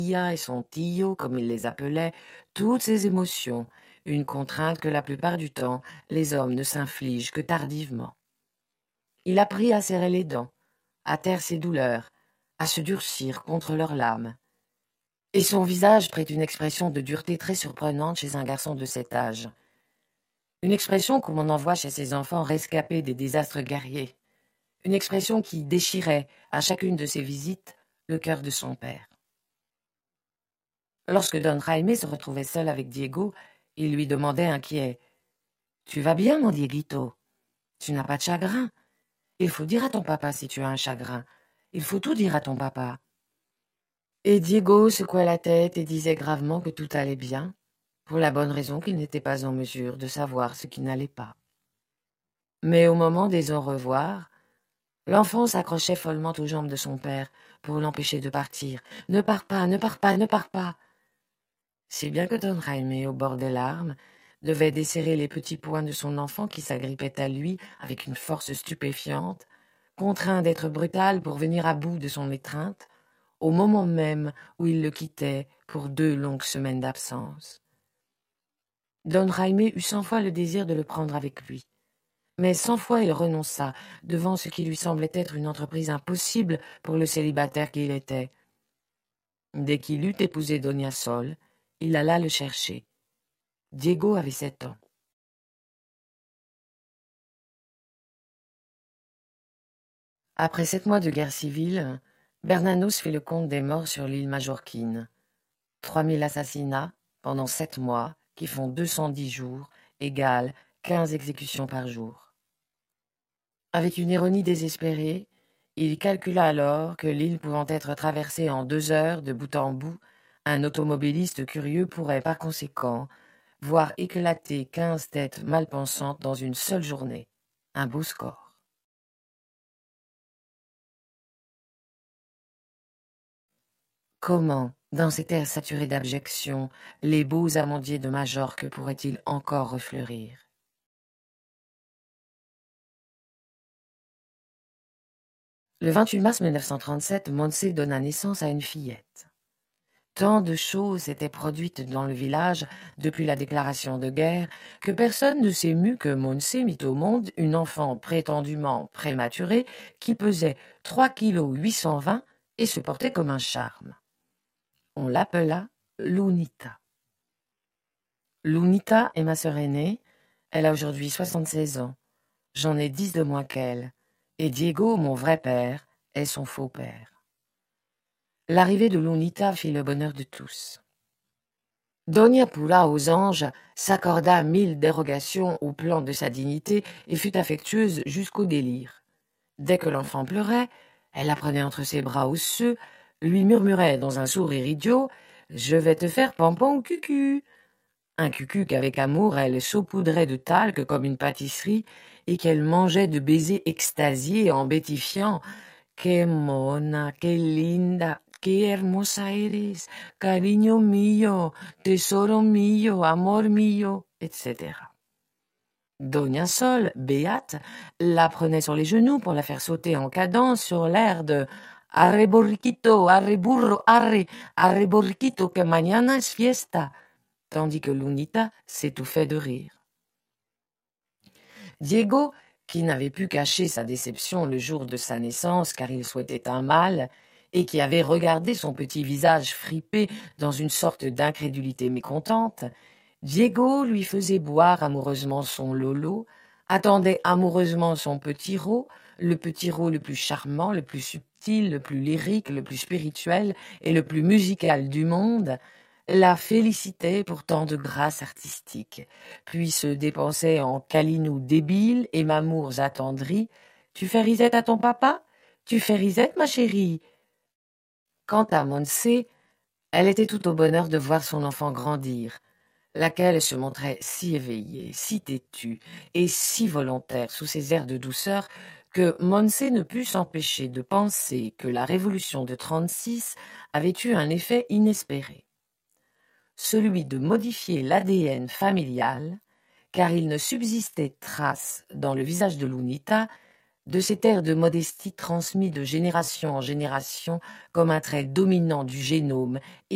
et son tío, comme il les appelait, toutes ces émotions, une contrainte que la plupart du temps, les hommes ne s'infligent que tardivement. Il apprit à serrer les dents, à taire ses douleurs, à se durcir contre leurs lames. Et son visage prit une expression de dureté très surprenante chez un garçon de cet âge. Une expression comme on en voit chez ces enfants rescapés des désastres guerriers. Une expression qui déchirait, à chacune de ses visites, le cœur de son père. Lorsque Don Jaime se retrouvait seul avec Diego, il lui demandait inquiet « Tu vas bien, mon Dieguito? Tu n'as pas de chagrin? Il faut dire à ton papa si tu as un chagrin. Il faut tout dire à ton papa. » Et Diego secouait la tête et disait gravement que tout allait bien, pour la bonne raison qu'il n'était pas en mesure de savoir ce qui n'allait pas. Mais au moment des au revoir, l'enfant s'accrochait follement aux jambes de son père pour l'empêcher de partir. « Ne pars pas, ne pars pas, ne pars pas !» Si bien que Don Jaime, au bord des larmes, devait desserrer les petits poings de son enfant qui s'agrippait à lui avec une force stupéfiante, contraint d'être brutal pour venir à bout de son étreinte, au moment même où il le quittait pour 2 longues semaines d'absence. Don Jaime eut 100 fois le désir de le prendre avec lui. Mais 100 fois il renonça devant ce qui lui semblait être une entreprise impossible pour le célibataire qu'il était. Dès qu'il eut épousé Doña Sol, il alla le chercher. Diego avait 7 ans. Après 7 mois de guerre civile, Bernanos fit le compte des morts sur l'île Majorquine. 3000 assassinats pendant 7 mois, qui font 210 jours, égale 15 exécutions par jour. Avec une ironie désespérée, il calcula alors que l'île pouvant être traversée en 2 heures de bout en bout, un automobiliste curieux pourrait par conséquent voir éclater 15 têtes mal pensantes dans une seule journée. Un beau score. Comment, dans ces terres saturées d'abjection, les beaux amandiers de Majorque pourraient-ils encore refleurir? Le 28 mars 1937, Montse donna naissance à une fillette. Tant de choses s'étaient produites dans le village depuis la déclaration de guerre que personne ne s'émut que Montse mit au monde une enfant prétendument prématurée qui pesait 3,820 kg et se portait comme un charme. On l'appela Lunita. Lunita est ma sœur aînée, elle a aujourd'hui 76 ans. J'en ai 10 de moins qu'elle, et Diego, mon vrai père, est son faux père. L'arrivée de Lunita fit le bonheur de tous. Doña Pula aux anges s'accorda 1000 dérogations au plan de sa dignité et fut affectueuse jusqu'au délire. Dès que l'enfant pleurait, elle la prenait entre ses bras osseux, lui murmurait dans un sourire idiot « Je vais te faire pampon cucu !» Un cucu qu'avec amour elle saupoudrait de talc comme une pâtisserie et qu'elle mangeait de baisers extasiés en bétifiant « Que mona, que linda, que hermosa eres, cariño mío, tesoro mío, amor mío, etc. » Doña Sol, béate, la prenait sur les genoux pour la faire sauter en cadence sur l'air de « Arre borriquito, arre burro, arre borriquito, que mañana es fiesta », tandis que Lunita s'étouffait de rire. Diego, qui n'avait pu cacher sa déception le jour de sa naissance car il souhaitait un mâle, et qui avait regardé son petit visage fripé dans une sorte d'incrédulité mécontente, Diego lui faisait boire amoureusement son Lolo, attendait amoureusement son petit Ro, le petit Ro le plus charmant, le plus subtil, le plus lyrique, le plus spirituel et le plus musical du monde, la félicitait pour tant de grâce artistique, puis se dépensait en câlinous débiles et mamours attendris. « Tu fais risette à ton papa? Tu fais risette, ma chérie ?» Quant à Montse, elle était tout au bonheur de voir son enfant grandir, laquelle se montrait si éveillée, si têtue et si volontaire sous ses airs de douceur que Montse ne put s'empêcher de penser que la révolution de 36 avait eu un effet inespéré, celui de modifier l'ADN familial, car il ne subsistait trace dans le visage de Lunita de cet air de modestie transmis de génération en génération comme un trait dominant du génome